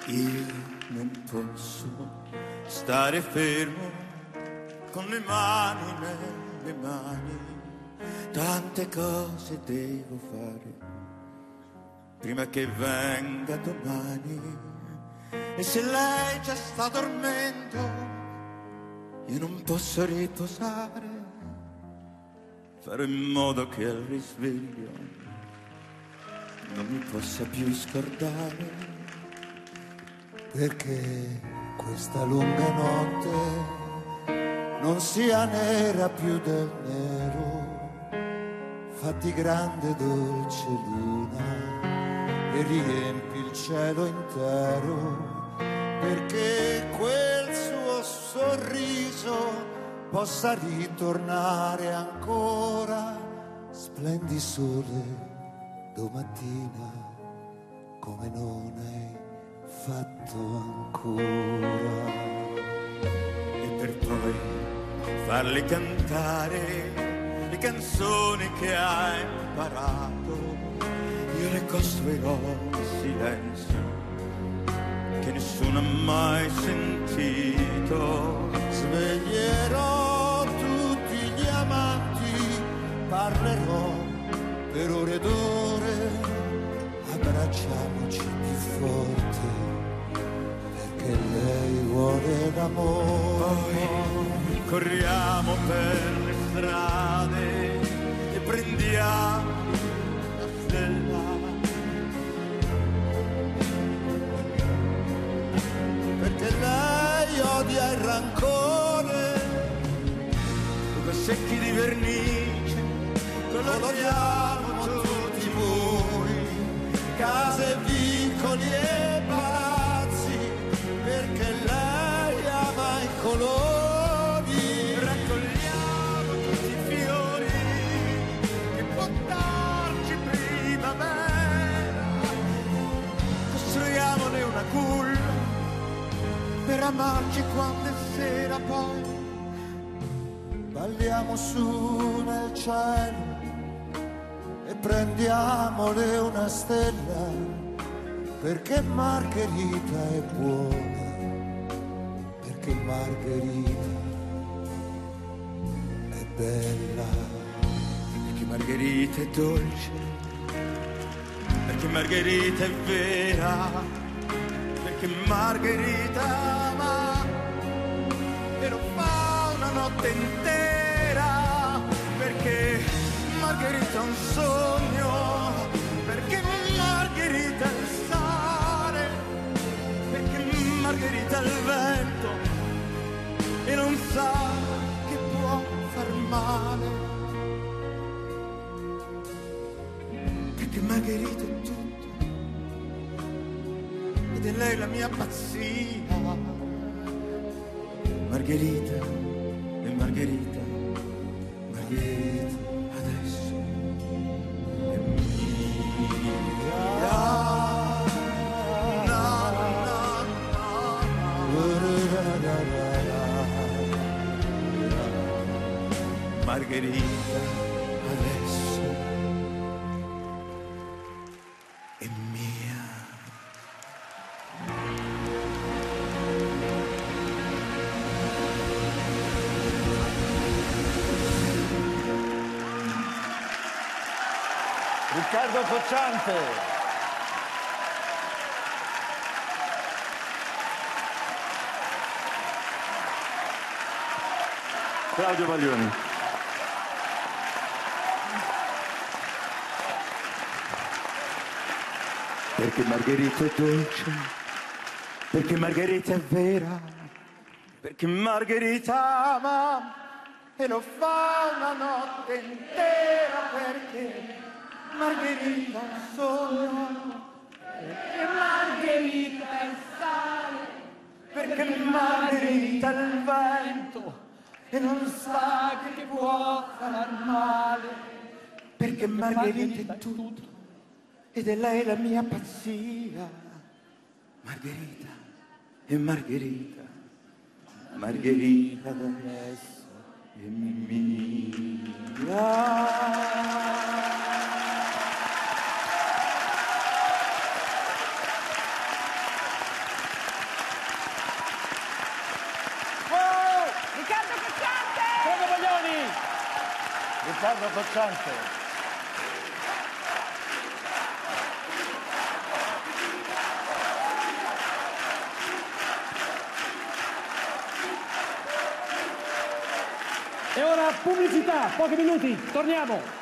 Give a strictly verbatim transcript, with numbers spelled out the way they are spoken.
Io non posso stare fermo con le mani nelle mani, tante cose devo fare prima che venga domani. E se lei già sta dormendo, io non posso riposare, farò in modo che al risveglio non mi possa più scordare. Perché questa lunga notte non sia nera più del nero, fatti grande dolce luna e riempi il cielo intero, perché quel suo sorriso possa ritornare ancora. Splendi sole domattina come non hai fatto ancora. E per poi farle cantare le canzoni che hai imparato, io le costruirò in silenzio che nessuno ha mai sentito. Sveglierò tutti gli amanti, parlerò per ore ed ore, abbracciamoci più forte, perché lei vuole l'amore. Poi corriamo per le strade e prendiamo la stella, perché lei odia il rancore, come secchi di vernice coloriamo tutti voi, case, vicoli e palazzi, perché lei ama i colori. raccogliamo tutti i fiori che può darci primavera, costruiamone una culla per amarci quando è sera. Poi balliamo su nel cielo e prendiamole una stella, perché Margherita è buona, perché Margherita è bella, perché Margherita è dolce, perché Margherita è vera, perché Margherita ama e lo fa una notte intera, perché Margherita è un sogno, perché Margherita è il sale, perché Margherita è il vento e non sa che può far male, perché Margherita è tutto ed è lei la mia pazzia. Margherita e Margherita, Margherita adesso è mia. Na, na, na, na. Margherita adesso è mia. Riccardo Cocciante. Claudio Baglioni. Perché Margherita è dolce, perché Margherita è vera, perché Margherita ama e lo fa una notte intera, perché Margherita è un sogno, perché Margherita è il sale, perché Margherita è il vento e non sa che può far male, perché Margherita è tutto ed è lei la mia pazzia. Margherita e Margherita, Margherita adesso è mia. Riccardo Cocciante. E ora pubblicità, pochi minuti, torniamo.